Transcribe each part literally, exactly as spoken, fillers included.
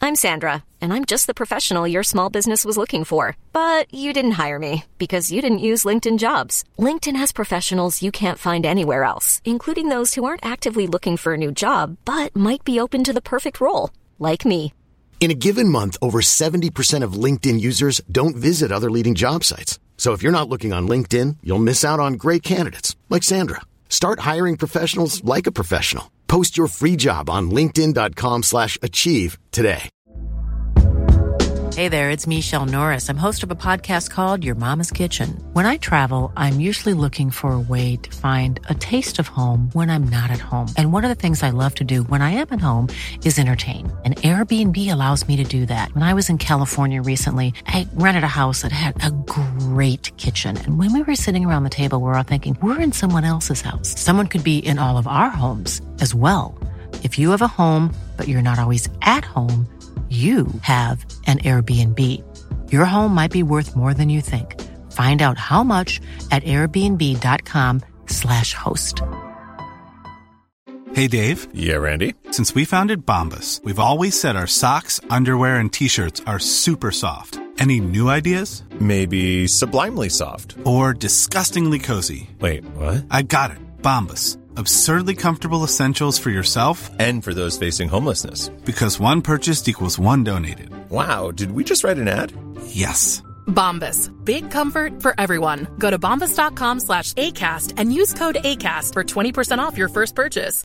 I'm Sandra, and I'm just the professional your small business was looking for. But you didn't hire me because you didn't use LinkedIn Jobs. LinkedIn has professionals you can't find anywhere else, including those who aren't actively looking for a new job, but might be open to the perfect role, like me. In a given month, over seventy percent of LinkedIn users don't visit other leading job sites. So if you're not looking on LinkedIn, you'll miss out on great candidates like Sandra. Start hiring professionals like a professional. Post your free job on linkedin dot com slash achieve today. Hey there, it's Michelle Norris. I'm host of a podcast called Your Mama's Kitchen. When I travel, I'm usually looking for a way to find a taste of home when I'm not at home. And one of the things I love to do when I am at home is entertain. And Airbnb allows me to do that. When I was in California recently, I rented a house that had a great kitchen. And when we were sitting around the table, we were all thinking, we're in someone else's house. Someone could be in all of our homes as well. If you have a home, but you're not always at home, you have an Airbnb. Your home might be worth more than you think. Find out how much at airbnb.com slash host. Hey, Dave. Yeah, Randy. Since we founded Bombas, we've always said our socks, underwear, and T-shirts are super soft. Any new ideas? Maybe sublimely soft. Or disgustingly cozy. Wait, what? I got it. Bombas. Absurdly comfortable essentials for yourself and for those facing homelessness. Because one purchased equals one donated. Wow, did we just write an ad? Yes. Bombas. Big comfort for everyone. Go to bombas.com slash ACAST and use code ACAST for twenty percent off your first purchase.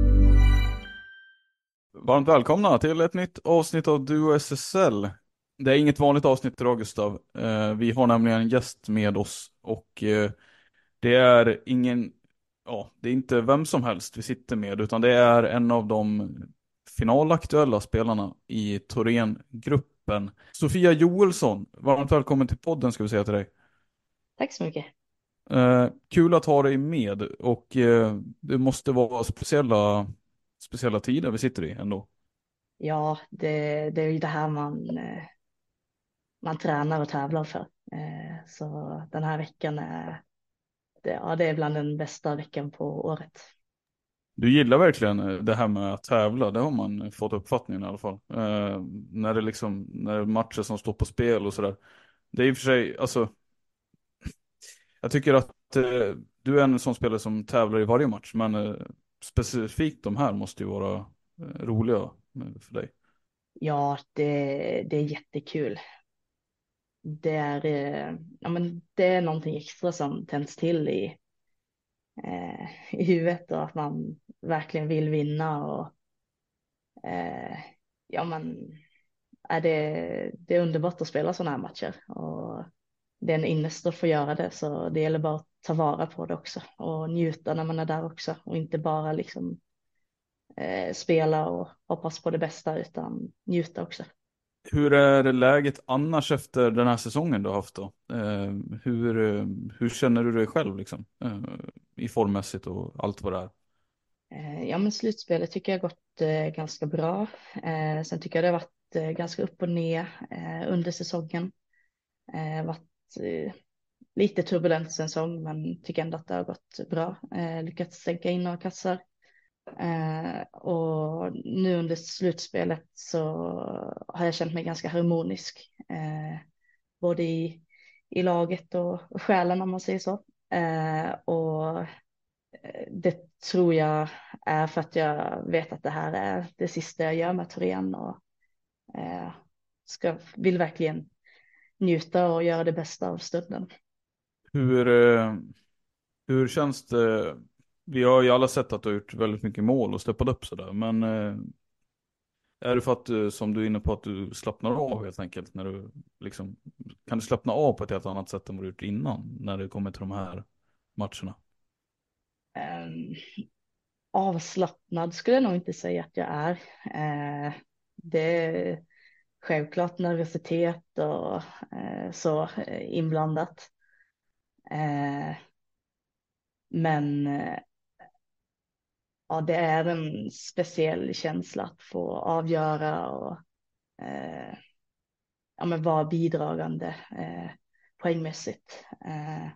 Varmt välkomna till ett nytt avsnitt av Duo S S L. Det är inget vanligt avsnitt idag, Gustav. Uh, vi har nämligen en gäst med oss och uh, det är ingen... Ja, det är inte vem som helst vi sitter med, utan det är en av de finalaktuella spelarna i Thorengruppen. Sofia Joelsson, varmt välkommen till podden ska vi säga till dig. Tack så mycket. Eh, kul att ha dig med och eh, det måste vara speciella, speciella tider vi sitter i ändå. Ja, det, det är ju det här man, eh, man tränar och tävlar för. Eh, så den här veckan är... Det, ja, det är bland den bästa veckan på året. Du gillar verkligen det här med att tävla, det har man fått uppfattningen i alla fall. Eh, när det liksom, när det är matcher som står på spel och sådär. Det är i och för sig, alltså, jag tycker att eh, du är en sån spelare som tävlar i varje match, men eh, specifikt de här måste ju vara eh, roliga för dig. Ja, det, det är jättekul. Det är, eh, ja, men det är någonting extra som tänds till i, eh, i huvudet och att man verkligen vill vinna och eh, ja men är det, det är underbart att spela sådana här matcher och det är en ynnest att få göra det, så det gäller bara att ta vara på det också och njuta när man är där också och inte bara liksom eh, spela och hoppas på det bästa utan njuta också. Hur är läget annars efter den här säsongen du har haft då? Eh, hur, hur känner du dig själv liksom? Eh, i formmässigt och allt vad det är? Eh, ja men slutspelet tycker jag har gått eh, ganska bra. Eh, sen tycker jag det har varit eh, ganska upp och ner eh, under säsongen. Eh, varit eh, lite turbulent säsong men tycker ändå att det har gått bra. Eh, lyckats sänka in några kassar. Eh, och nu under slutspelet så har jag känt mig ganska harmonisk eh, både i, i laget och, och själen om man säger så eh, och det tror jag är för att jag vet att det här är det sista jag gör med Thoren och eh, ska, vill verkligen njuta och göra det bästa av stunden. Hur, eh, hur känns det? Vi har ju alla sett att du har gjort väldigt mycket mål och steppat upp sådär. Men eh, är det för att du, som du är inne på, att du slappnar av helt enkelt? När du, liksom, kan du slappna av på ett helt annat sätt än vad du gjort innan när det kommer till de här matcherna? Um, avslappnad skulle jag nog inte säga att jag är. Uh, det är självklart nervositet och uh, så uh, inblandat. Uh, men uh, ja, det är en speciell känsla att få avgöra och uh, ja, men vara bidragande uh, poängmässigt. Uh,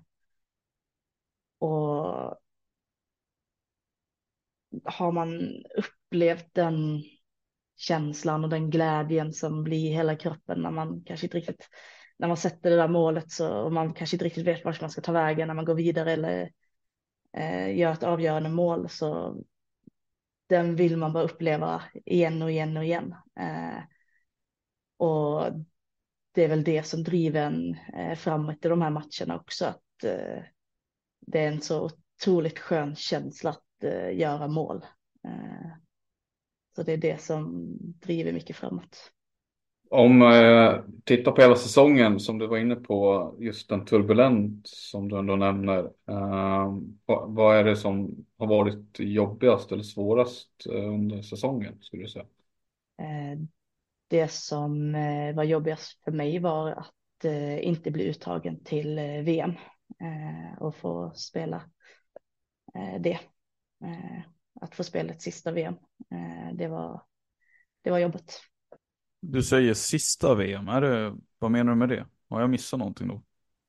och har man upplevt den känslan och den glädjen som blir i hela kroppen när man kanske inte riktigt, när man sätter det där målet så, och man kanske inte riktigt vet vart man ska ta vägen när man går vidare eller eh, gör ett avgörande mål, så den vill man bara uppleva igen och igen och igen. Eh, och det är väl det som driver en eh, framåt i de här matcherna också, att eh, det är en så otroligt skön känsla att eh, göra mål. Eh, så det är det som driver mycket framåt. Om eh, tittar på hela säsongen som du var inne på, just den turbulent som du ändå nämner. Eh, vad, vad är det som har varit jobbigast eller svårast eh, under säsongen skulle du säga? Eh, det som eh, var jobbigast för mig var att eh, inte bli uttagen till eh, V M eh, och få spela eh, det. Eh, att få spela ett sista V M. Eh, det var, det var jobbigt. Du säger sista V M, är det, vad menar du med det? Har jag missat någonting då?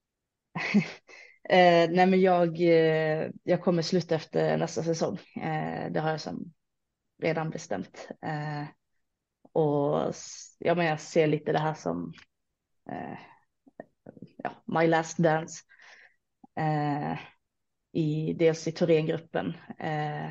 eh, nej men jag, eh, jag kommer sluta efter nästa säsong. Eh, det har jag som redan bestämt. Eh, och ja, men jag ser lite det här som eh, ja, my last dance. Eh, i, dels i Thorengruppen. Eh,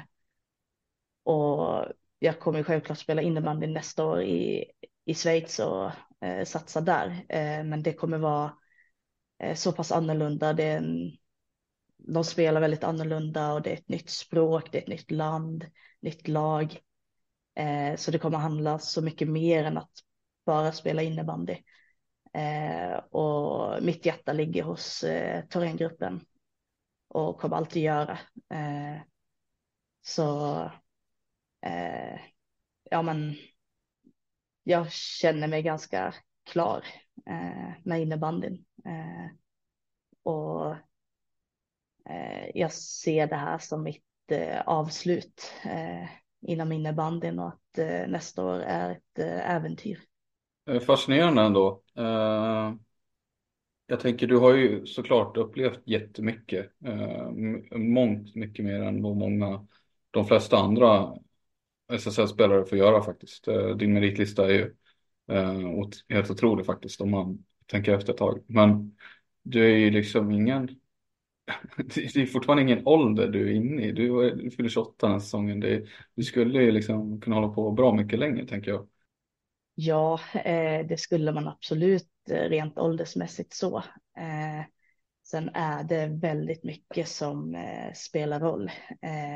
och jag kommer självklart spela innebandy nästa år i, i Schweiz och eh, satsa där. Eh, men det kommer vara eh, så pass annorlunda. Det är en, de spelar väldigt annorlunda och det är ett nytt språk, det är ett nytt land, nytt lag. Eh, så det kommer handla så mycket mer än att bara spela innebandy. Eh, och mitt hjärta ligger hos eh, Thorengruppen och kommer alltid göra. Eh, så eh, ja men jag känner mig ganska klar eh, med innebandyn. Eh, och eh, jag ser det här som mitt eh, avslut eh, inom innebandyn och att eh, nästa år är ett eh, äventyr. Fascinerande ändå. Uh, jag tänker du har ju såklart upplevt jättemycket. Uh, mångt mycket mer än vad många, de flesta andra S S L-spelare får göra faktiskt. Uh, din meritlista är ju uh, helt otrolig faktiskt om man tänker efter ett tag. Men du är ju liksom ingen, det är fortfarande ingen ålder du är inne i. Du, du fyller tjugoåtta den här säsongen. Det, du skulle ju liksom kunna hålla på bra mycket längre tänker jag. Ja, eh, det skulle man absolut eh, rent åldersmässigt så. Eh, sen är det väldigt mycket som eh, spelar roll. Eh,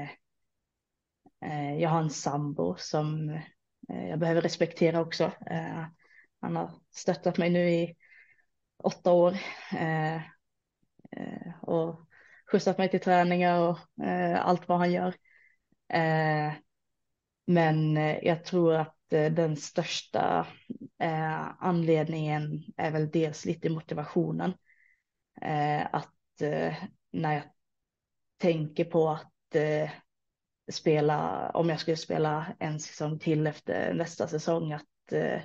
eh, jag har en sambo som eh, jag behöver respektera också. Eh, han har stöttat mig nu i åtta år eh, eh, och skjutsat mig till träningar och eh, allt vad han gör. Eh, men eh, jag tror att den största eh, anledningen är väl dels lite motivationen. Eh, att eh, när jag tänker på att eh, spela, om jag skulle spela en säsong till efter nästa säsong, att eh,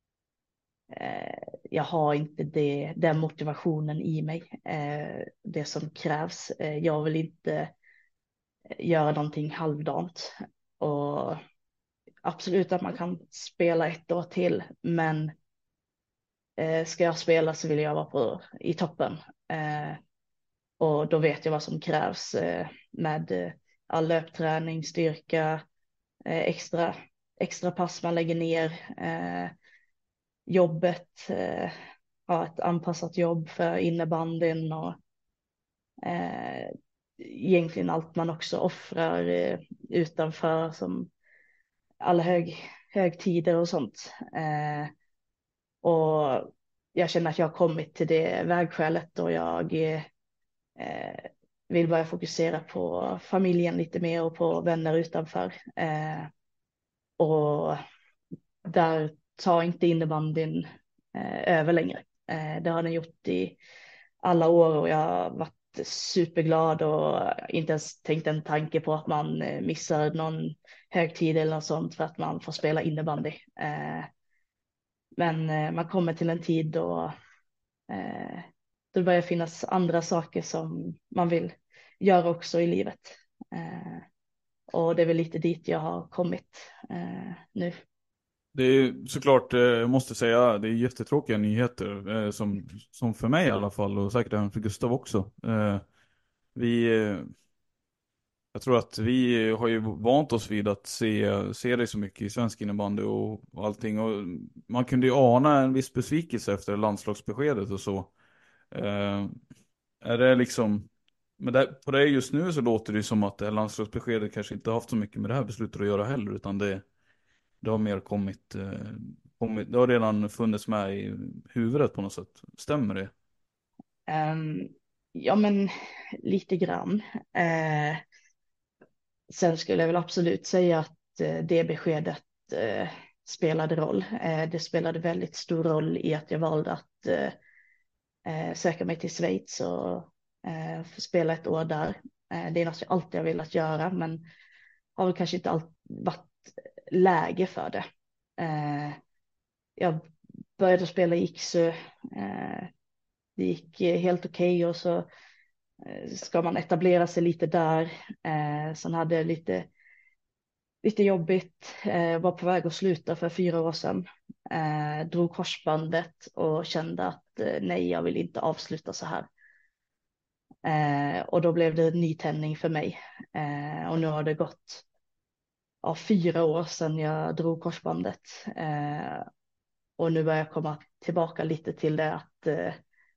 jag har inte det, den motivationen i mig, eh, det som krävs. Eh, jag vill inte göra någonting halvdant och absolut att man kan spela ett år till, men eh, ska jag spela så vill jag vara på, i toppen. Eh, och då vet jag vad som krävs eh, med eh, all löpträning, styrka, eh, extra, extra pass man lägger ner, eh, jobbet, eh, ha ett anpassat jobb för innebandyn och eh, egentligen allt man också offrar eh, utanför som alla hög, högtider och sånt. Eh, och jag känner att jag har kommit till det vägskälet och jag eh, vill börja fokusera på familjen lite mer och på vänner utanför. Eh, och där tar inte innebandyn eh, över längre. Eh, det har den gjort i alla år och jag har varit superglad och inte ens tänkt en tanke på att man missar någon högtid eller något sånt för att man får spela innebandy. Eh, men eh, man kommer till en tid då eh, det börjar finnas andra saker som man vill göra också i livet. Eh, och det är väl lite dit jag har kommit eh, nu. Det är såklart, eh, jag måste säga, det är jättetråkiga nyheter. Eh, som, som för mig i alla fall, och säkert även för Gustav också. Eh, vi, eh, jag tror att vi har ju vant oss vid att se, se det så mycket i svensk innebandy och, och allting. Och man kunde ju ana en viss besvikelse efter landslagsbeskedet och så. Eh, är det liksom... Men där, på det just nu så låter det som att det här landslagsbeskedet kanske inte har haft så mycket med det här beslutet att göra heller, utan det, det har mer kommit, eh, kommit, det har redan funnits med i huvudet på något sätt. Stämmer det? Um, ja, men lite grann. Uh, sen skulle jag väl absolut säga att uh, det beskedet uh, spelade roll. Uh, det spelade väldigt stor roll i att jag valde att uh, uh, söka mig till Schweiz och uh, få spela ett år där. Uh, det är något jag alltid har velat göra, men har väl kanske inte alltid varit läge för det. Uh, jag började spela i Iksu. Uh, det gick helt okej, okay, och så uh, ska man etablera sig lite där. Uh, sen hade jag lite, lite jobbigt. Uh, var på väg att sluta för fyra år sedan. Uh, drog korsbandet och kände att uh, nej, jag vill inte avsluta så här. Uh, och då blev det en ny tändning för mig. Uh, och nu har det gått ja, fyra år sedan jag drog korsbandet. Uh, och nu börjar jag komma tillbaka lite till det att uh,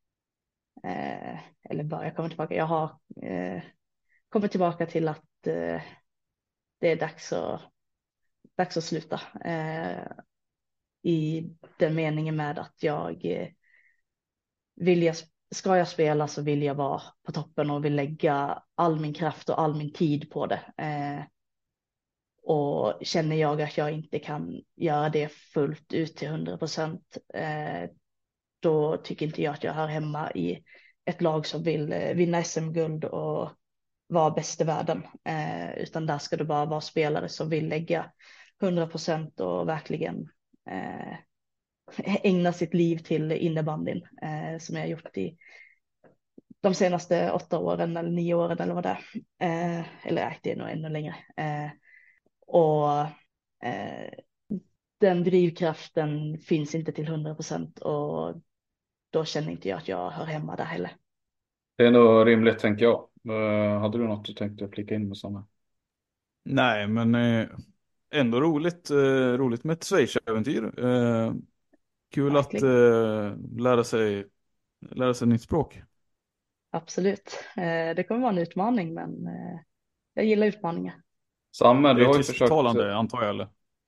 uh, eller börjar komma tillbaka. Jag har uh, kommit tillbaka till att uh, det är dags att, dags att sluta. Uh, I den meningen med att jag uh, vill jag, ska jag spela så vill jag vara på toppen och vill lägga all min kraft och all min tid på det. Uh, Och känner jag att jag inte kan göra det fullt ut till hundra procent, eh, då tycker inte jag att jag hör hemma i ett lag som vill eh, vinna S M-guld och vara bäst i världen. Eh, utan där ska det bara vara spelare som vill lägga hundra procent och verkligen eh, ägna sitt liv till innebandyn, eh, som jag har gjort i de senaste åtta åren eller nio åren eller vad det är. Eh, eller nej, det är nog ännu längre. Eh, Och eh, den drivkraften finns inte till hundra procent, och då känner inte jag att jag hör hemma där heller. Det är nog rimligt, tänker jag. Uh, hade du något du tänkte flika in med Sanna? Nej, men eh, ändå roligt, eh, roligt med ett Schweiz-äventyr. Eh, kul Verkligen. att eh, lära sig, lära sig ett nytt språk. Absolut. Eh, det kommer vara en utmaning, men eh, jag gillar utmaningar. Samme, Det du är har ju försökt... tysktalande, antar jag, eller?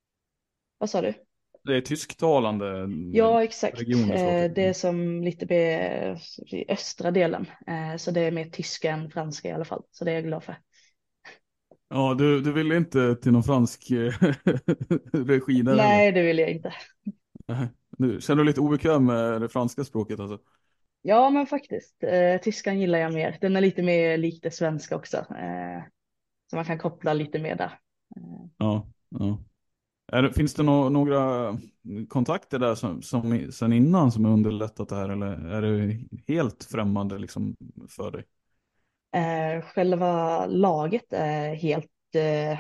Vad sa du? Det är tysktalande Ja, exakt. region i så fall. Eh, det är som lite be- i östra delen. Eh, så det är mer tyska än franska i alla fall. Så det är jag glad för. Ja, du, du vill inte till någon fransk eh, regi där? Nej, Eller? det vill jag inte. Nu känner du lite obekväm med det franska språket alltså? Ja, men faktiskt. Eh, tyskan gillar jag mer. Den är lite mer lik det svenska också. Eh, så man kan koppla lite mer där. Eh. Ja, ja. Är, det- finns det no några kontakter där som, som sen innan som har underlättat det här, eller är det helt främmande liksom för dig? Eh, själva laget är helt, eh,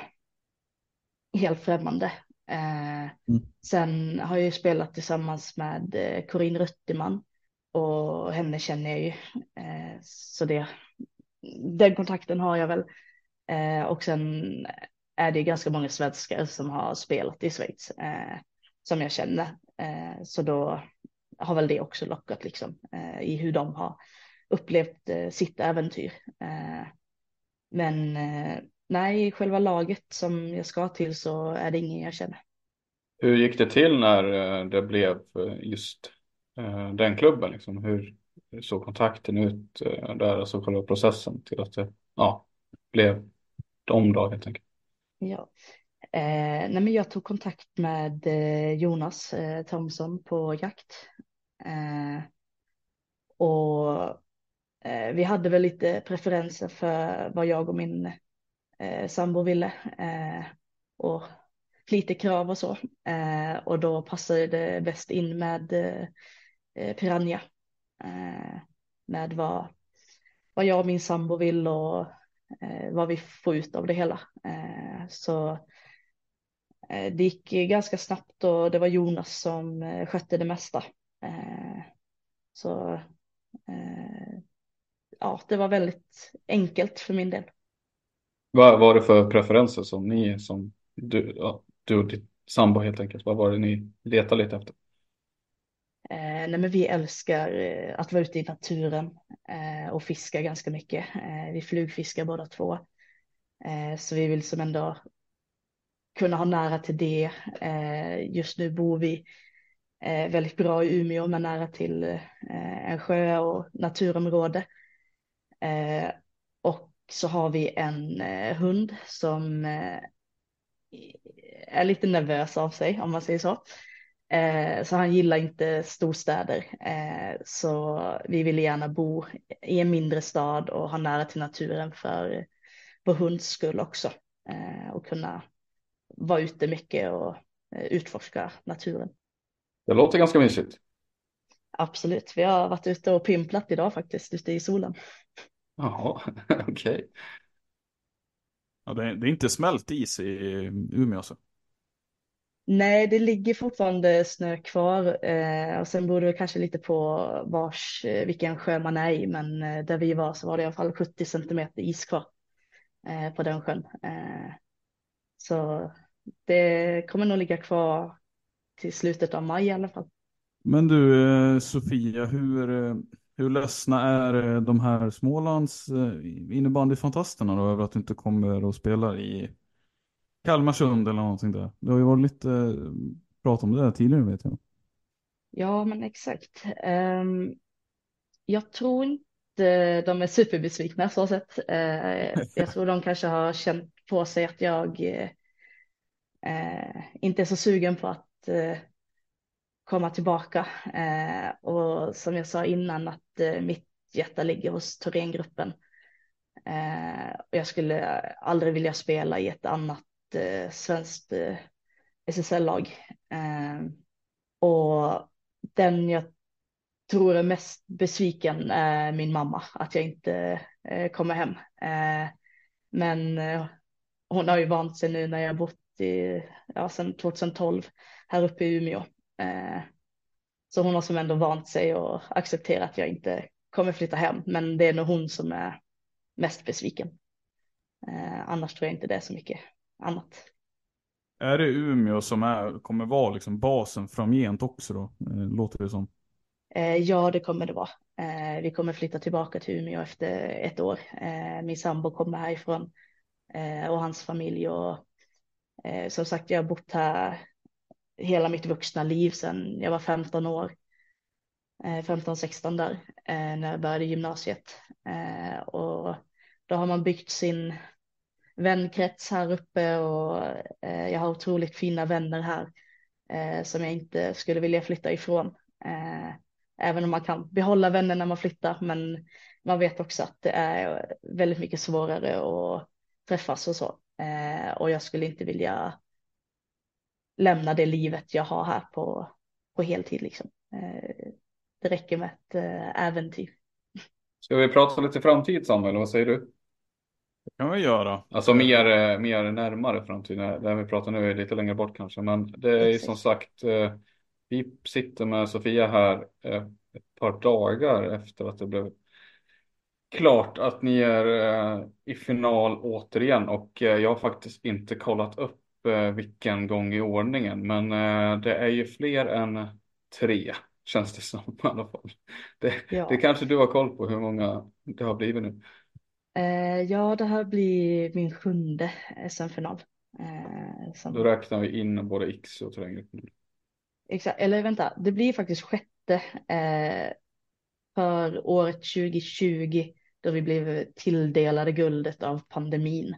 helt främmande. Eh, Mm. sen har jag ju spelat tillsammans med eh, Corinne Ruttiman, och henne känner jag ju. Eh, så det, den kontakten har jag väl. Eh, och sen är det ganska många svenskar som har spelat i Schweiz eh, som jag känner. Eh, så då har väl det också lockat liksom, eh, i hur de har upplevt eh, sitt äventyr. Eh, men eh, nej, i själva laget som jag ska till så är det ingen jag känner. Hur gick det till när eh, det blev eh, just eh, den klubben? Liksom? Hur hur såg kontakten ut eh, där, alltså själva processen till att det ja, blev de då helt enkelt? Ja. Eh, nej, men jag tog kontakt med eh, Jonas eh, Thomsson på jakt. Eh, och eh, vi hade väl lite preferenser för vad jag och min eh, sambo ville. Eh, och lite krav och så. Eh, och då passade det bäst in med eh, Piranha. Eh, med vad, vad jag och min sambo vill och eh, vad vi får ut av det hela. Eh, så Eh, det gick ganska snabbt och det var Jonas som eh, skötte det mesta. Eh, så eh, ja, det var väldigt enkelt för min del. Vad var det för preferenser som ni, som du, ja, du och ditt sambo helt enkelt, vad var det ni letade lite efter? Eh, nej, men vi älskar eh, att vara ute i naturen eh, och fiska ganska mycket. Eh, vi flugfiskar båda två. Eh, så vi vill som ändå kunna ha nära till det. Eh, just nu bor vi eh, väldigt bra i Umeå men nära till eh, en sjö och naturområde. Eh, och så har vi en eh, hund som eh, är lite nervös av sig om man säger så. Eh, så han gillar inte storstäder. Eh, så vi vill gärna bo i en mindre stad och ha nära till naturen för vår hunds skull också. Eh, och kunna vara ute mycket och eh, utforska naturen. Det låter ganska mysigt. Absolut, vi har varit ute och pimplat idag faktiskt, ute i solen. Jaha, okej. Okay. Ja, det, är, det är inte smält is i Umeå alltså. Nej, det ligger fortfarande snö kvar eh, och sen beror det kanske lite på vars, eh, vilken sjö man är i, men eh, där vi var så var det i alla fall sjuttio centimeter is kvar eh, på den sjön. Eh, så det kommer nog ligga kvar till slutet av maj i alla fall. Men du, eh, Sofia, hur, eh, hur ledsna är eh, de här Smålands eh, innebandyfantasterna då över att du inte kommer och spelar i Kalmarsund eller någonting där? Det har ju varit lite eh, prat om det där tidigare, vet jag. Ja, men exakt. Um, jag tror inte de är superbesvikna så sett. Uh, jag tror de kanske har känt på sig att jag uh, inte är så sugen på att uh, komma tillbaka. Uh, och som jag sa innan att uh, mitt hjärta ligger hos Thorengruppen. Uh, och jag skulle aldrig vilja spela i ett annat uh, svenskt uh, S S L-lag. Uh, och den jag tror är mest besviken är min mamma, att jag inte eh, kommer hem. Eh, men eh, hon har ju vant sig nu när jag har bott i, ja, sedan tjugohundratolv här uppe i Umeå. Eh, så hon har som ändå vant sig och accepterat att jag inte kommer flytta hem. Men det är nog hon som är mest besviken. Eh, annars tror jag inte det är så mycket annat. Är det Umeå som är, kommer vara liksom basen framgent också då? Eh, låter det som. Eh, ja, det kommer det vara. Eh, vi kommer flytta tillbaka till Umeå efter ett år. Eh, min sambo kommer härifrån eh, och hans familj. Och, eh, som sagt, jag har bott här hela mitt vuxna liv sedan jag var femton år. Eh, femton sexton där eh, när jag började gymnasiet. Eh, och då har man byggt sin vänkrets här uppe och eh, jag har otroligt fina vänner här eh, som jag inte skulle vilja flytta ifrån. Eh, Även om man kan behålla vänner när man flyttar, men man vet också att det är väldigt mycket svårare att träffas och så. Eh, och jag skulle inte vilja lämna det livet jag har här på, på heltid liksom. Eh, det räcker med ett eh, äventyr. Ska vi prata lite framtid, Samuel? Vad säger du? Det kan vi göra. Alltså mer, eh, mer närmare framtid. Det vi pratar nu är lite längre bort kanske. Men det är ju som sagt, eh, vi sitter med Sofia här eh, ett par dagar efter att det blev klart att ni är eh, i final återigen. Och eh, jag har faktiskt inte kollat upp eh, vilken gång i ordningen. Men eh, det är ju fler än tre, känns det som i alla fall. Det, Ja. det kanske du har koll på hur många det har blivit nu. Eh, ja, det här blir min sjunde S M-final. Eh, som... Då räknar vi in både X och Thorengruppen. Exakt, eller vänta, det blir faktiskt sjätte eh, för året tjugo tjugo då vi blev tilldelade guldet av pandemin.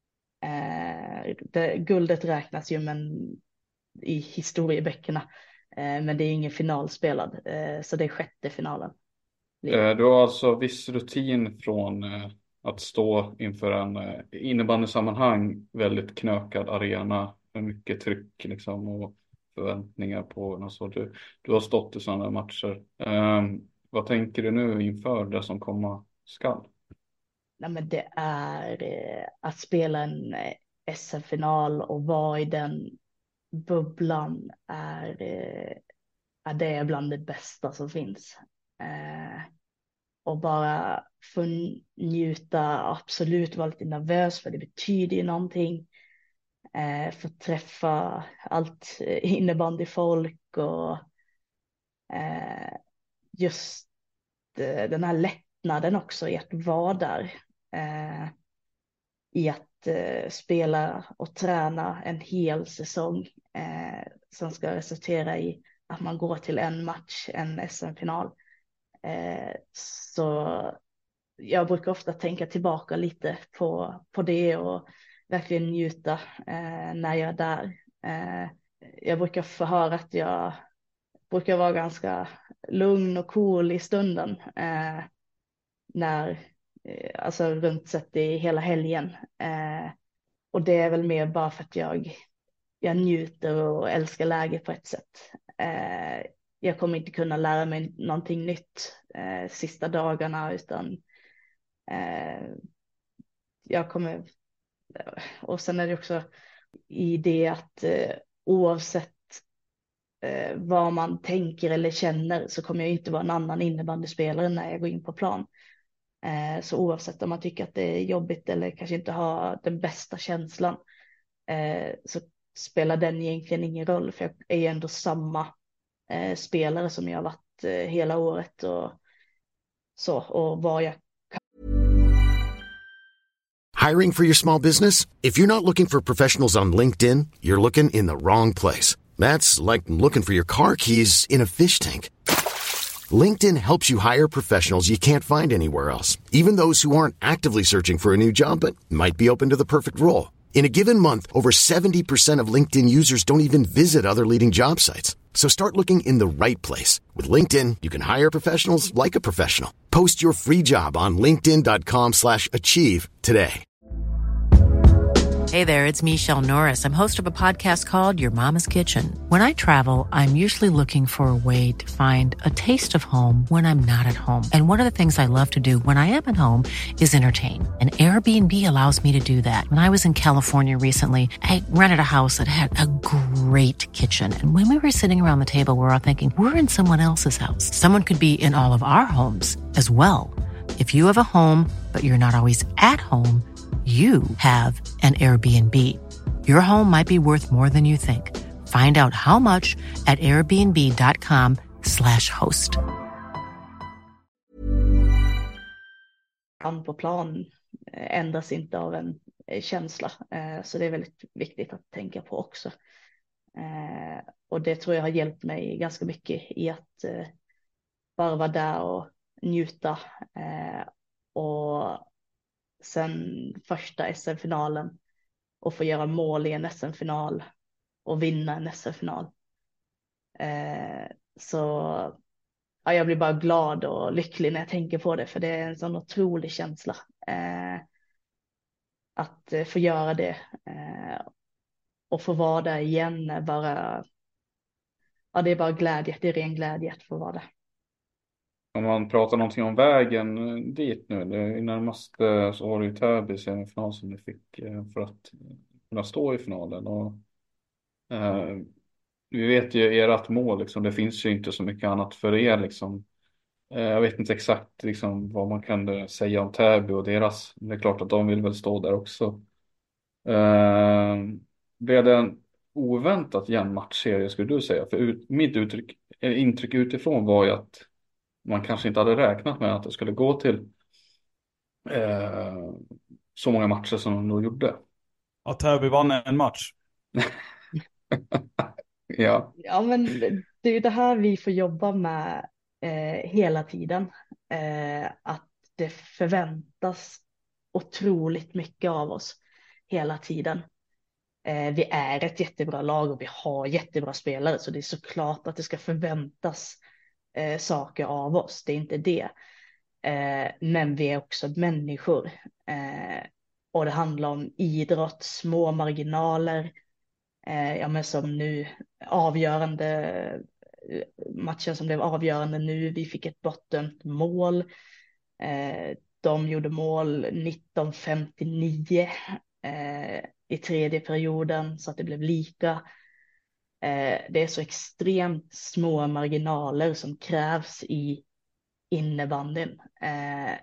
Eh, det, guldet räknas ju men i historieböckerna, eh, men det är ingen final spelad, eh, så det är sjätte finalen. Eh, du har alltså viss rutin från eh, att stå inför en eh, innebandysammanhang, väldigt knökad arena med mycket tryck liksom, och förväntningar på något så. Du, du har stått i sådana matcher. Eh, vad tänker du nu inför det som komma skall? Nej, men det är eh, att spela en eh, S M-final och vara i den bubblan är, eh, är det är bland det bästa som finns. Eh, och bara få njuta, absolut vara lite nervös för det betyder ju någonting. Eh, få träffa allt innebandyfolk och eh, just eh, den här lättnaden också i att vara där. Eh, I att eh, spela och träna en hel säsong eh, som ska resultera i att man går till en match, en S M-final. Eh, så jag brukar ofta tänka tillbaka lite på, på det och verkligen njuta eh, när jag är där. Eh, jag brukar få höra att jag brukar vara ganska lugn och cool i stunden eh, när, eh, alltså runt sett i hela helgen. Eh, och det är väl mer bara för att jag, jag njuter och älskar läget på ett sätt. Eh, jag kommer inte kunna lära mig någonting nytt eh, sista dagarna, utan eh, jag kommer, och sen är det också i det att eh, oavsett eh, vad man tänker eller känner så kommer jag inte vara en annan innebandyspelare när jag går in på plan. Eh, så oavsett om man tycker att det är jobbigt eller kanske inte har den bästa känslan eh, så spelar den egentligen ingen roll, för jag är ju ändå samma eh, spelare som jag har varit eh, hela året och så, och vad jag. Hiring for your small business? If you're not looking for professionals on LinkedIn, you're looking in the wrong place. That's like looking for your car keys in a fish tank. LinkedIn helps you hire professionals you can't find anywhere else, even those who aren't actively searching for a new job but might be open to the perfect role. In a given month, over seventy percent of LinkedIn users don't even visit other leading job sites. So start looking in the right place. With LinkedIn, you can hire professionals like a professional. Post your free job on linkedin dot com slash achieve today. Hey there, it's Michelle Norris. I'm host of a podcast called Your Mama's Kitchen. When I travel, I'm usually looking for a way to find a taste of home when I'm not at home. And one of the things I love to do when I am at home is entertain. And Airbnb allows me to do that. When I was in California recently, I rented a house that had a great kitchen. And when we were sitting around the table, we were all thinking, we're in someone else's house. Someone could be in all of our homes as well. If you have a home, but you're not always at home, you have an Airbnb. Your home might be worth more than you think. Find out how much at airbnb dot com slash host. Han på plan ändras inte av en känsla. Så det är väldigt viktigt att tänka på också. Och det tror jag har hjälpt mig ganska mycket i att bara vara där och njuta. Och sen första S M-finalen och få göra mål i en S M-final och vinna en S M-final. Eh, så ja, jag blir bara glad och lycklig när jag tänker på det, för det är en sån otrolig känsla eh, att eh, få göra det eh, och få vara där igen. Bara, ja, det är bara glädje, det är ren glädje att få vara där. Om man pratar någonting om vägen dit nu, det i närmaste så var det ju Täby semifinal som ni fick för att kunna stå i finalen. Och, eh, vi vet ju ert mål, liksom, det finns ju inte så mycket annat för er. Liksom. Eh, jag vet inte exakt liksom, vad man kan säga om Täby och deras, det är klart att de vill väl stå där också. Eh, blev det en oväntat jämn matchserie skulle du säga? För ut, mitt uttryck, intryck utifrån var ju att man kanske inte hade räknat med att det skulle gå till eh, så många matcher som de då gjorde. Ja, Täby vann en match. Ja. Ja, men det är ju det här vi får jobba med eh, hela tiden. Eh, att det förväntas otroligt mycket av oss hela tiden. Eh, vi är ett jättebra lag och vi har jättebra spelare, så det är såklart att det ska förväntas Eh, saker av oss, det är inte det. Eh, men vi är också människor. Eh, och det handlar om idrott, små marginaler. Eh, ja, men som nu, avgörande matchen som blev avgörande nu, vi fick ett bortdömt mål. Eh, de gjorde mål nitton femtionio eh, i tredje perioden så att det blev lika. Eh, det är så extremt små marginaler som krävs i innebandyn. Eh,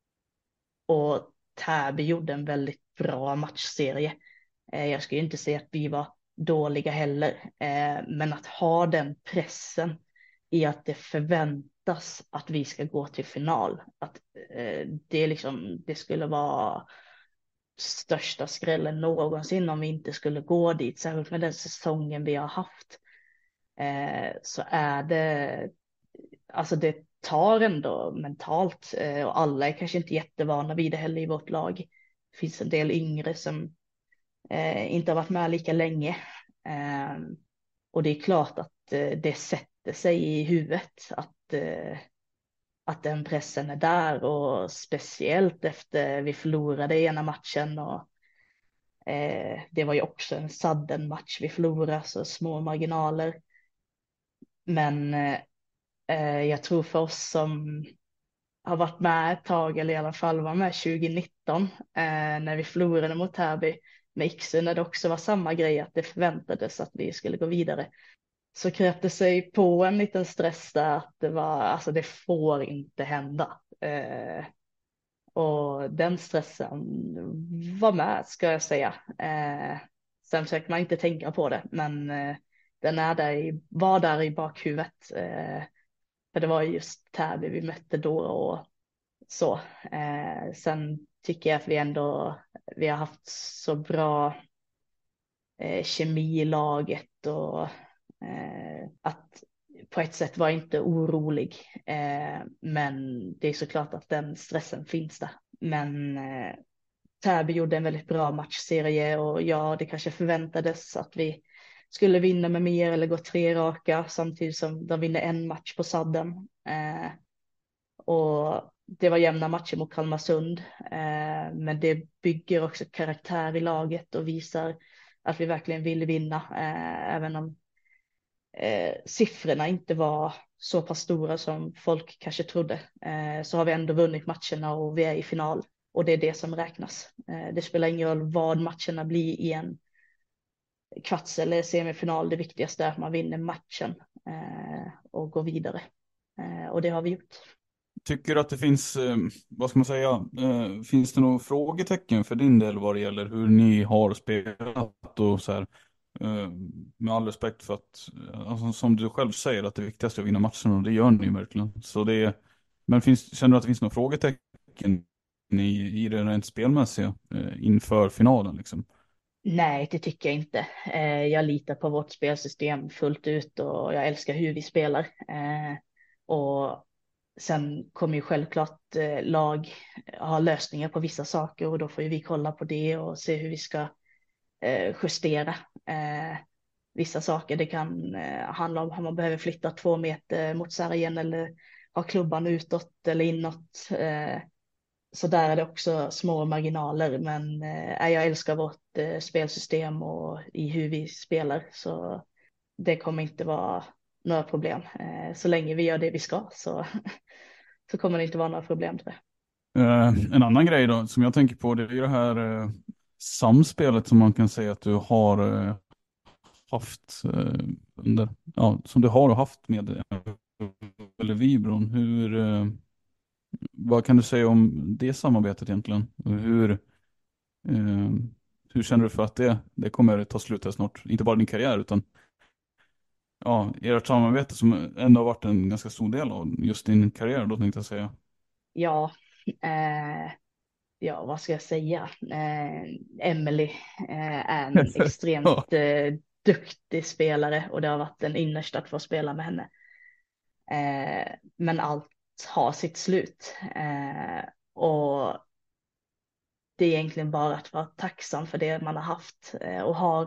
och Täby gjorde en väldigt bra matchserie. Eh, jag skulle inte säga att vi var dåliga heller, eh, men att ha den pressen i att det förväntas att vi ska gå till final, att eh, det liksom, det skulle vara största skrällen någonsin om vi inte skulle gå dit, särskilt med den säsongen vi har haft. Eh, så är det, alltså det tar ändå mentalt, eh, och alla är kanske inte jättevana vid det heller i vårt lag. Det finns en del yngre som eh, inte har varit med lika länge. Eh, och det är klart att eh, det sätter sig i huvudet att, eh, att den pressen är där, och speciellt efter vi förlorade ena matchen, och eh, det var ju också en sudden match vi förlorade, så små marginaler. Men eh, jag tror för oss som har varit med ett tag, eller i alla fall var med tjugonitton, eh, när vi förlorade mot Täby med Iksu, när det också var samma grej, att det förväntades att vi skulle gå vidare, så kröp det sig på en liten stress där, att det var, alltså det får inte hända. Eh, och den stressen var med, ska jag säga. Eh, sen försöker man inte tänka på det, men eh, den är där i, var där i bakhuvudet. Eh, för det var just Täby vi mötte då och så. Eh, sen tycker jag att vi ändå, vi har haft så bra eh, kemi i laget, och eh, att på ett sätt var jag inte orolig. Eh, men det är såklart att den stressen finns där. Men eh, Täby gjorde en väldigt bra matchserie, och ja, det kanske förväntades att vi skulle vinna med mer eller gå tre raka, samtidigt som de vinner en match på sadden. Eh, och det var jämna matcher mot Kalmarsund, eh, men det bygger också karaktär i laget och visar att vi verkligen vill vinna, eh, även om eh, siffrorna inte var så pass stora som folk kanske trodde, eh, så har vi ändå vunnit matcherna och vi är i final, och det är det som räknas. Eh, det spelar ingen roll vad matcherna blir i en kvarts eller semifinal, det viktigaste är att man vinner matchen eh, och går vidare, eh, och det har vi gjort. Tycker du att det finns, eh, vad ska man säga, eh, finns det några frågetecken för din del vad det gäller hur ni har spelat och så här, eh, med all respekt för att, alltså, som du själv säger, att det viktigaste är att vinna matchen, och det gör ni ju verkligen. Så det är, men finns, känner du att det finns några frågetecken i, i det rent spelmässiga eh, inför finalen liksom? Nej, det tycker jag inte. Eh, jag litar på vårt spelsystem fullt ut, och jag älskar hur vi spelar. Eh, och sen kommer ju självklart eh, lag ha lösningar på vissa saker, och då får ju vi kolla på det och se hur vi ska eh, justera eh, vissa saker. Det kan eh, handla om att man behöver flytta två meter mot sargen, eller ha klubban utåt eller inåt. Eh, så där är det också små marginaler, men eh, jag älskar vårt eh, spelsystem och i hur vi spelar, så det kommer inte vara några problem. Eh, så länge vi gör det vi ska, så, så kommer det inte vara några problem, tror jag. Eh, en annan grej då som jag tänker på, det är ju det här eh, samspelet som man kan säga att du har eh, haft eh, under, ja, som du har haft med eh, eller Vibron. Hur, eh, vad kan du säga om det samarbetet egentligen? Och Hur, eh, hur känner du för att det, det kommer ta slut här snart? Inte bara din karriär utan ja, ert samarbete som ändå har varit en ganska stor del av just din karriär då, tänkte jag säga. Ja, eh, ja, vad ska jag säga? Eh, Emily eh, är en extremt eh, duktig spelare, och det har varit en ynnest att få spela med henne. Eh, men allt har sitt slut. Eh, och det är egentligen bara att vara tacksam för det man har haft eh, och har.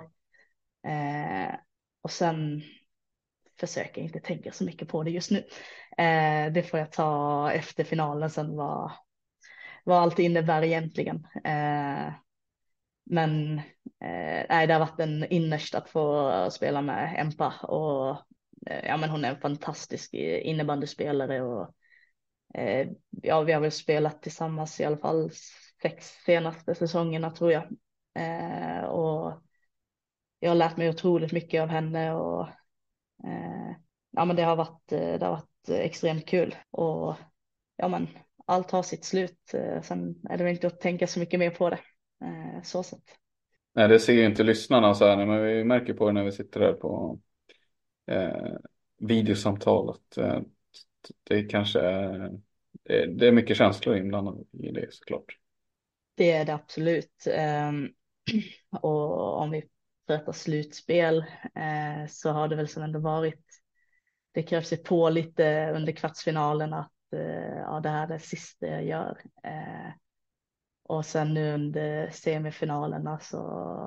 Eh, och sen försöker jag inte tänka så mycket på det just nu. Eh, det får jag ta efter finalen sen, vad, vad allt innebär egentligen. Eh, men eh, nej, det har varit en ynnest att få spela med Empa, och eh, ja, men hon är en fantastisk innebandyspelare, och eh, ja, vi har väl spelat tillsammans i alla fall sex senaste säsongerna, tror jag. Eh, och jag har lärt mig otroligt mycket av henne och eh, ja, men det har varit, det har varit extremt kul. Och ja, men allt har sitt slut. Sen är det väl inte att tänka så mycket mer på det. Eh, så sätt. Nej, det ser ju inte lyssnarna så här, men vi märker på det när vi sitter där på eh, videosamtalet. Eh, det är kanske är, det är mycket känslor inblandade i det såklart. Det är det absolut. Um, och om vi pratar slutspel uh, så har det väl som ändå varit, det krävs sig på lite under kvartsfinalen att uh, ja, det här är det sista jag gör. Uh, och sen nu under semifinalerna så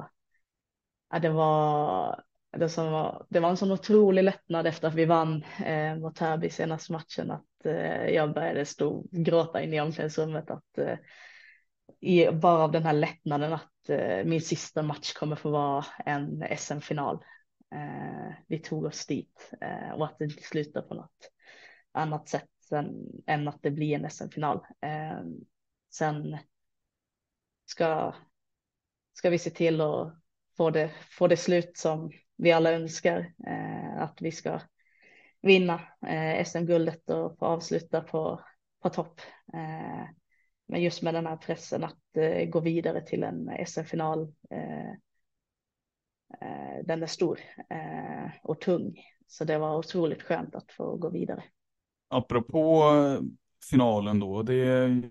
ja, det var det, som var, det var en sån otrolig lättnad efter att vi vann eh, mot Täby senaste matchen att eh, jag började stå gråta in i omklädningsrummet att eh, i, bara av den här lättnaden att eh, min sista match kommer få vara en S M-final. Eh, vi tog oss dit eh, och att det inte slutar på något annat sätt än, än att det blir en S M-final. Eh, sen ska, ska vi se till att få det, få det slut som vi alla önskar. Eh, att vi ska vinna eh, S M-guldet och få avsluta på, på topp. Eh, men just med den här pressen att eh, gå vidare till en S M-final. Eh, eh, den är stor eh, och tung. Så det var otroligt skönt att få gå vidare. Apropå finalen då, det är,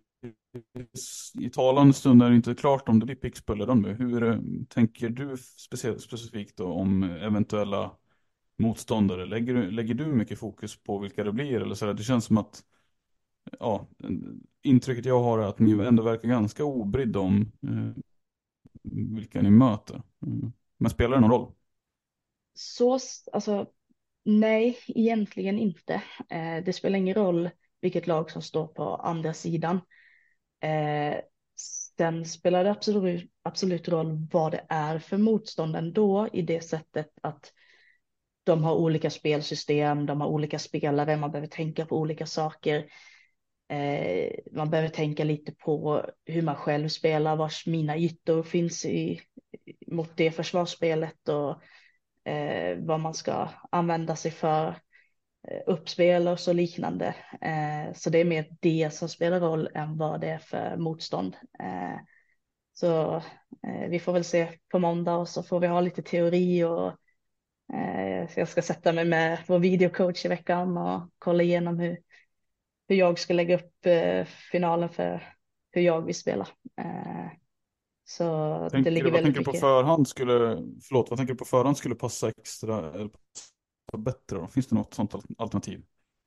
i talande stund är det inte klart om det blir Pixbo eller Rönnby. Hur tänker du speciellt, specifikt då om eventuella motståndare? Lägger du, lägger du mycket fokus på vilka det blir? Eller så där? Det känns som att ja, intrycket jag har är att ni ändå verkar ganska obrydd om eh, vilka ni möter. Mm. Men spelar det någon roll? Så, alltså, nej, egentligen inte. Eh, det spelar ingen roll vilket lag som står på andra sidan. Eh, sen spelar det absolut, absolut roll vad det är för motstånd ändå i det sättet att de har olika spelsystem, de har olika spelare, man behöver tänka på olika saker. Eh, man behöver tänka lite på hur man själv spelar, vars mina ytor finns i, mot det försvarsspelet och eh, vad man ska använda sig för eh, uppspel och så liknande. Eh, så det är mer det som spelar roll än vad det är för motstånd. Eh, så eh, vi får väl se på måndag och så får vi ha lite teori och eh, jag ska sätta mig med vår videocoach i veckan och kolla igenom hur hur jag ska lägga upp eh, finalen för hur jag vill spela. Eh, så Tänker det ligger du, vad väldigt tänker du på mycket. förhand skulle, förlåt, vad tänker du på förhand skulle passa extra eller passa bättre då? Finns det något sånt alternativ?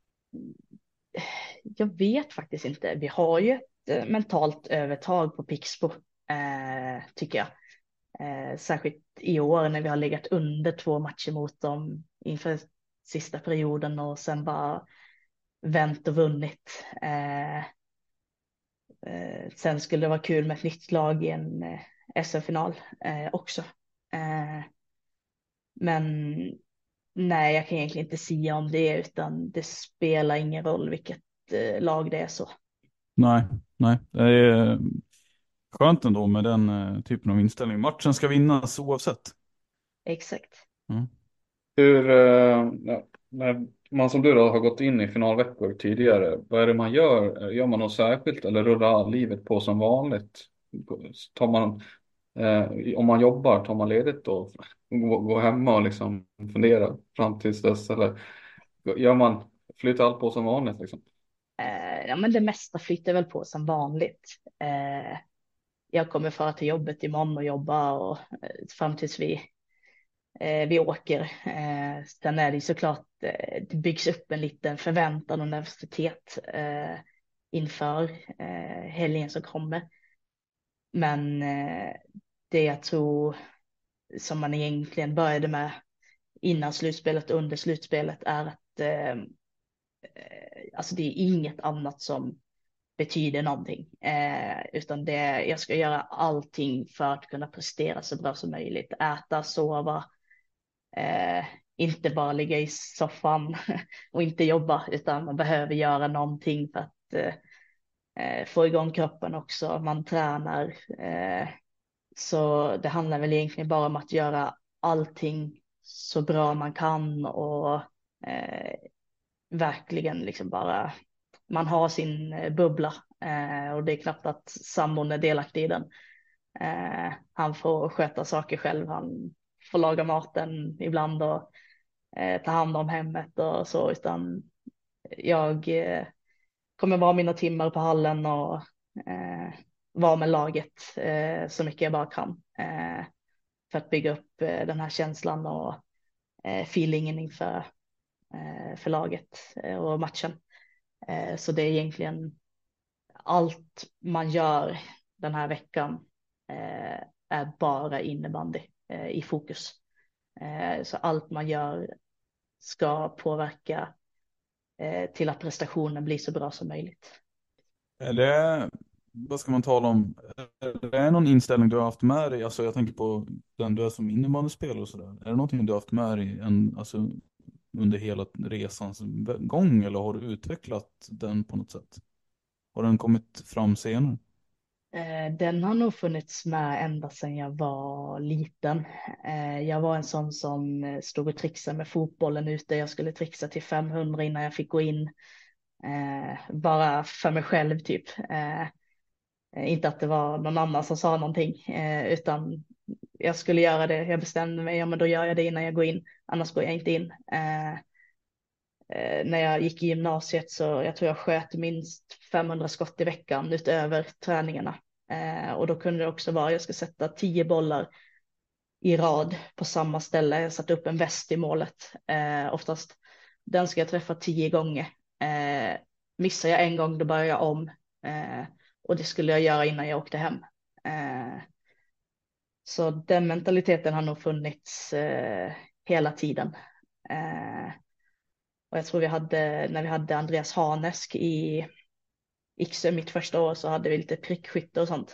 Jag vet faktiskt inte. Vi har ju ett eh, mentalt övertag på Pixbo, eh, tycker jag. Eh, särskilt i år när vi har legat under två matcher mot dem inför sista perioden och sen bara vänt och vunnit. Eh, eh, sen skulle det vara kul med ett nytt lag i en eh, S M-final eh, också. Eh, men nej, jag kan egentligen inte säga om det utan det spelar ingen roll vilket eh, lag det är så. Nej, nej. Det är skönt ändå med den eh, typen av inställning. Matchen ska vinnas oavsett. Exakt. Mm. Hur, eh, när man som du då har gått in i finalveckor tidigare, vad är det man gör? Gör man något särskilt eller rullar livet på som vanligt? Tar man, eh, om man jobbar, tar man ledigt då? Gå, gå hemma och liksom fundera fram tills dess? Eller gör man, flyttar allt på som vanligt liksom? Eh, ja, men det mesta flyter väl på som vanligt. Eh, jag kommer fara till jobbet imorgon och jobba och eh, fram tills vi Eh, vi åker. Eh, sen är det såklart, eh, det byggs upp en liten förväntan och nervositet eh, inför eh, helgen som kommer. Men eh, det jag tror som man egentligen började med innan slutspelet och under slutspelet är att eh, alltså det är inget annat som betyder någonting. Eh, utan det, jag ska göra allting för att kunna prestera så bra som möjligt. Äta, sova. Eh, inte bara ligga i soffan och inte jobba utan man behöver göra någonting för att eh, få igång kroppen också. Man tränar. Eh, så det handlar väl egentligen bara om att göra allting så bra man kan och eh, verkligen liksom bara, man har sin eh, bubbla eh, och det är knappt att sambon är delaktig i den. Eh, han får sköta saker själv, han får laga maten ibland och eh, ta hand om hemmet och så, utan jag eh, kommer vara mina timmar på hallen och eh, vara med laget eh, så mycket jag bara kan eh, för att bygga upp eh, den här känslan och eh, feelingen inför eh, för laget eh, och matchen. Eh, så det är egentligen allt man gör den här veckan eh, är bara innebandy eh, i fokus. Eh, så allt man gör ska påverka eh, till att prestationen blir så bra som möjligt. Är det, vad ska man tala om? Är det någon inställning du har haft med dig? Alltså jag tänker på den du är som innebandyspelare och sådär. Är det någonting du har haft med dig en, alltså, under hela resans gång, eller har du utvecklat den på något sätt? Har den kommit fram senare? Eh, Den har nog funnits med ända sedan jag var liten. Eh, Jag var en sån som eh, stod och trixade med fotbollen ute. Jag skulle trixa till femhundra innan jag fick gå in. Eh, Bara för mig själv typ. Eh, Inte att det var någon annan som sa någonting, eh, utan jag skulle göra det. Jag bestämde mig, ja men då gör jag det innan jag går in. Annars går jag inte in. Eh, eh, När jag gick i gymnasiet så jag tror jag sköt minst femhundra skott i veckan utöver träningarna. Eh, och då kunde det också vara, jag ska sätta tio bollar i rad på samma ställe. Jag satte upp en väst i målet. Eh, oftast den ska jag träffa tio gånger. Eh, missar jag en gång då börjar jag om. Eh, och det skulle jag göra innan jag åkte hem. Eh, så den mentaliteten har nog funnits eh, hela tiden. Eh, och jag tror vi hade, när vi hade Andreas Hanesk i Ikse mitt första år, så hade vi lite prickskytte och sånt.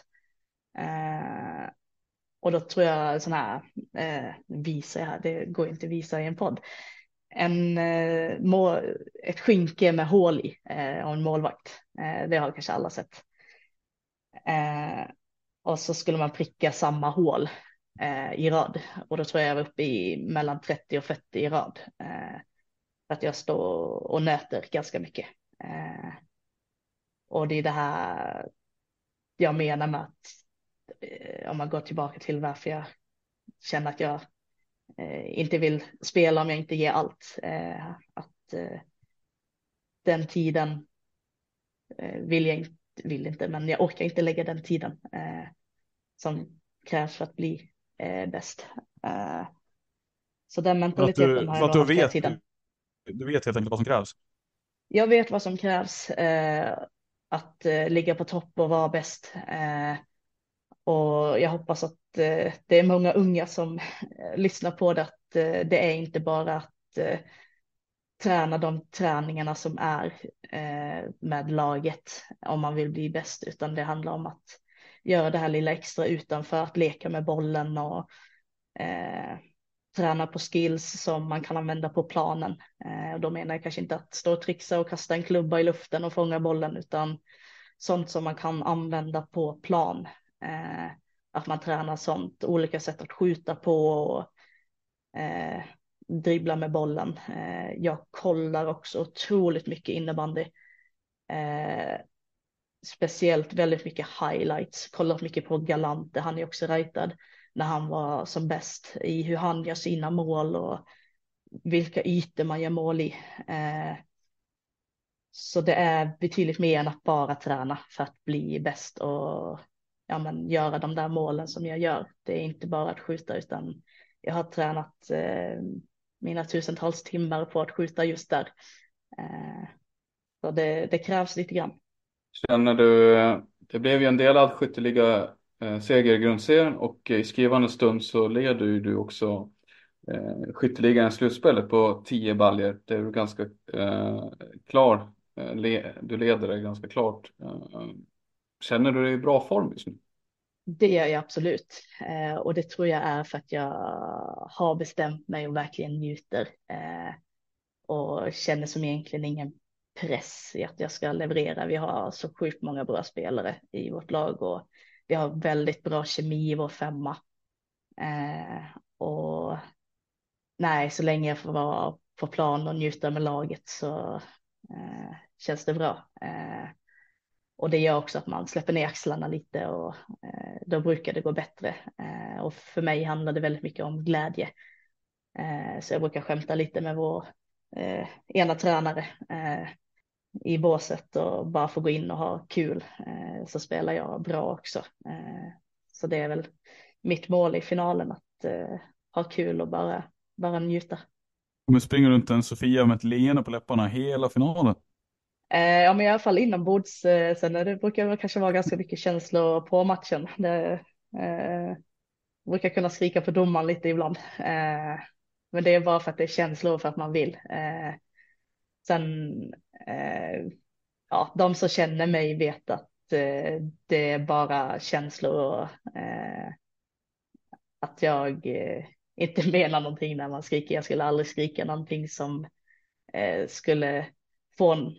Eh, och då tror jag sån här, eh, visar jag, det går inte att visa i en podd. En, eh, mål, ett skynke med hål i eh, och en målvakt. Eh, det har kanske alla sett. Eh, och så skulle man pricka samma hål eh, i rad. Och då tror jag jag var uppe i mellan trettio och fyrtio i rad. Eh, för att jag står och nöter ganska mycket. Eh, och det är det här jag menar med att eh, om man går tillbaka till varför jag känner att jag eh, inte vill spela om jag inte ger allt. Eh, att eh, den tiden eh, vill jag inte, vill inte, men jag orkar inte lägga den tiden eh, som krävs för att bli eh, bäst. Eh, så den mentaliteten För att du, har för jag att nog du haft hela vet, tiden. du, du vet helt enkelt vad som krävs. Jag vet vad som krävs eh, att eh, ligga på topp och vara bäst. Eh, och jag hoppas att eh, det är många unga som eh, lyssnar på det, att eh, det är inte bara att eh, träna de träningarna som är eh, med laget om man vill bli bäst, utan det handlar om att göra det här lilla extra utanför, att leka med bollen och eh, träna på skills som man kan använda på planen. Eh, och då menar jag kanske inte att stå och trixa och kasta en klubba i luften och fånga bollen, utan sånt som man kan använda på plan. Eh, att man tränar sånt, olika sätt att skjuta på och eh, dribbla med bollen. Eh, jag kollar också otroligt mycket innebandy. Eh, speciellt väldigt mycket highlights. Kollat mycket på Galante, han är också rightad när han var som bäst i hur han gör sina mål och vilka ytor man gör mål i. Eh, så det är betydligt mer än att bara träna för att bli bäst och ja, men, göra de där målen som jag gör. Det är inte bara att skjuta, utan jag har tränat eh, mina tusentals timmar på att skjuta just där. Eh, så det, det krävs lite grann. Känner du, det blev ju en delad skytteliga eh, seger i grundserien, och i skrivande stund så leder ju du också eh, skytteligan i slutspelet på tio baljer. Det är du ganska eh, klar, eh, le, du leder det ganska klart. Eh, känner du dig i bra form just nu? Det gör jag absolut. Eh, och det tror jag är för att jag har bestämt mig och verkligen njuter. Eh, och känner som egentligen ingen press i att jag ska leverera. Vi har så sjukt många bra spelare i vårt lag och vi har väldigt bra kemi i vår femma. Eh, och nej, så länge jag får vara på plan och njuta med laget så eh, känns det bra. Eh, och det gör också att man släpper ner axlarna lite och eh, då brukar det gå bättre. Eh, och för mig handlar det väldigt mycket om glädje. Eh, så jag brukar skämta lite med vår eh, ena tränare eh, i båset och bara få gå in och ha kul. Eh, så spelar jag bra också. Eh, så det är väl mitt mål i finalen att eh, ha kul och bara, bara njuta. Kommer springa runt en Sofia med ett leende på läpparna hela finalen. Eh, ja, men i alla fall inombords. Eh, sen är det brukar det kanske vara ganska mycket känslor på matchen. Det eh, brukar kunna skrika på domaren lite ibland. Eh, men det är bara för att det är känslor för att man vill. Eh, sen, eh, ja, de som känner mig vet att eh, det är bara känslor och eh, att jag eh, inte menar någonting när man skriker. Jag skulle aldrig skrika någonting som eh, skulle få en,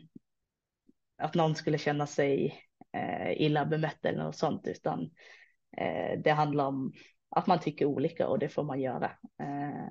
att någon skulle känna sig eh, illa bemött eller något sånt, utan eh, det handlar om att man tycker olika och det får man göra. Eh,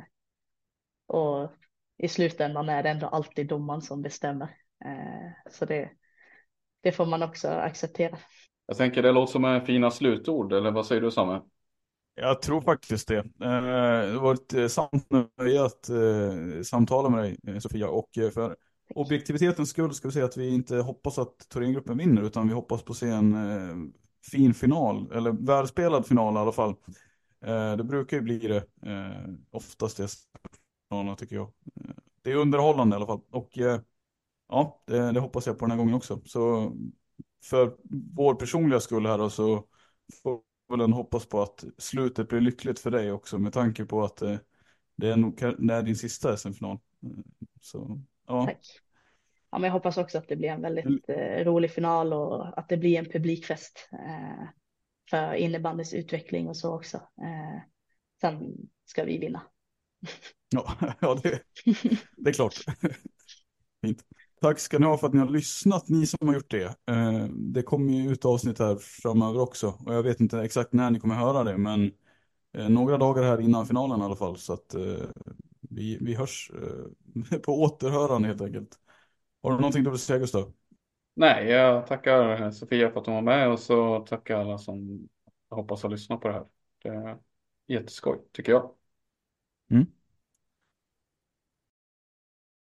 och i slutändan är det ändå alltid domaren som bestämmer. Eh, så det, det får man också acceptera. Jag tänker det låter som en fina slutord, eller vad säger du, Samme? Jag tror faktiskt det. Eh, Det var ett eh, sant nöje att eh, samtala med dig, eh, Sofia. Och eh, för objektivitetens skull ska vi säga att vi inte hoppas att Thorengruppen vinner, utan vi hoppas på att se en eh, fin final, eller välspelad final i alla fall. Eh, det brukar ju bli det eh, oftast det finalerna, tycker jag. Eh, det är underhållande i alla fall. Och eh, ja, det, det hoppas jag på den här gången också. Så för vår personliga skull här då, så får väl en hoppas på att slutet blir lyckligt för dig också, med tanke på att eh, det är nog det är din sista S M-final. Mm, så ja. Tack. Ja, men jag hoppas också att det blir en väldigt eh, rolig final och att det blir en publikfest eh, för innebandyns utveckling och så också. Eh, sen ska vi vinna. Ja, ja det, det är klart. Fint. Tack ska ni ha för att ni har lyssnat, ni som har gjort det. Eh, det kommer ju ut avsnitt här framöver också. Och jag vet inte exakt när ni kommer höra det, men eh, några dagar här innan finalen i alla fall. Så att eh, vi, vi hörs eh, på återhörande helt enkelt. Har du någonting du vill säga, Gustav? Nej, jag tackar Sofia för att hon var med, och så tackar alla som jag hoppas har lyssnat på det här. Det är jätteskoj, tycker jag. Mm.